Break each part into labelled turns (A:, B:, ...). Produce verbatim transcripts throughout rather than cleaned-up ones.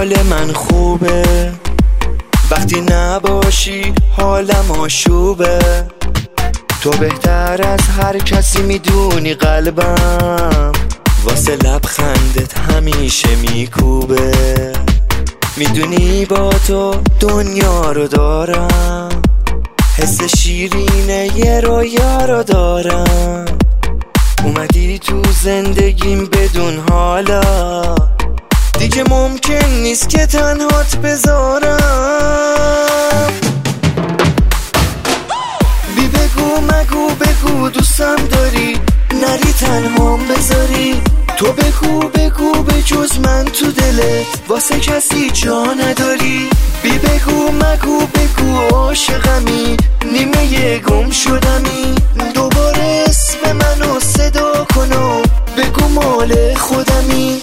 A: حال من خوبه، وقتی نباشی حالم آشوبه. تو بهتر از هر کسی میدونی قلبم واسه لبخندت همیشه میکوبه. میدونی با تو دنیا رو دارم، حس شیرینه یه رویا رو دارم. اومدی تو زندگیم بدون حالا، دیگه ممکن نیست که تنهات بذارم. بی بگو مگو بگو دوستم داری، نری تنهام بذاری. تو بگو بگو به جز من تو دلت واسه کسی جا نداری. بی بگو مگو بگو عاشقمی، نیمه گم شدمی. دوباره اسم منو صدا کن و بگو مال خودمی.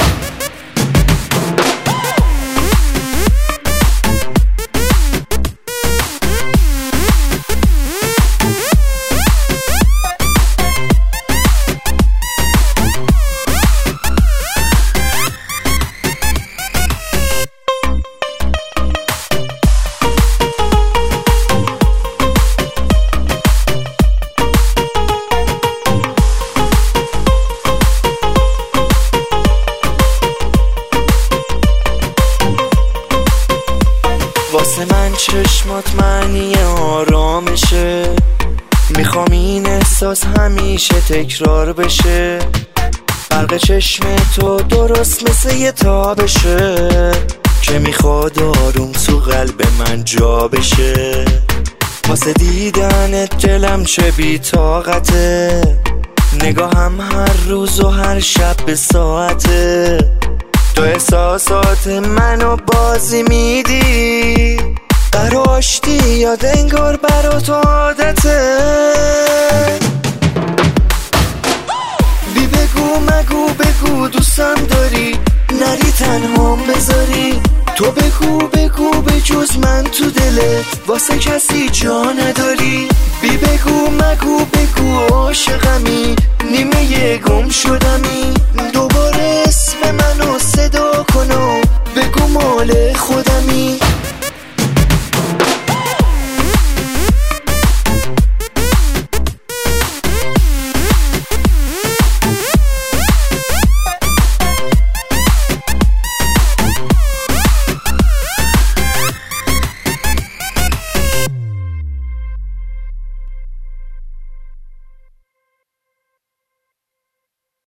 A: واسه من چشمات معنی آرامشه، میخوام این احساس همیشه تکرار بشه. برق چشم تو درست مثل یه تابشه که میخواد آروم تو قلب من جا بشه. واسه دیدنت دلم چه بی طاقته، نگاهم هر روز و هر شب به ساعته. تو احساسات منو بازی میدی، براشتی یاد انگار برا تو عادته. بی بگو مگو بگو دوستم داری، نری تنهام بذاری. تو بگو بگو به جز من تو دلت واسه کسی جا نداری. بی بگو مگو بگو عاشقمی، نیمه گم شدمی. دوباره اسم منو صدا کن و بگو مال خودمی.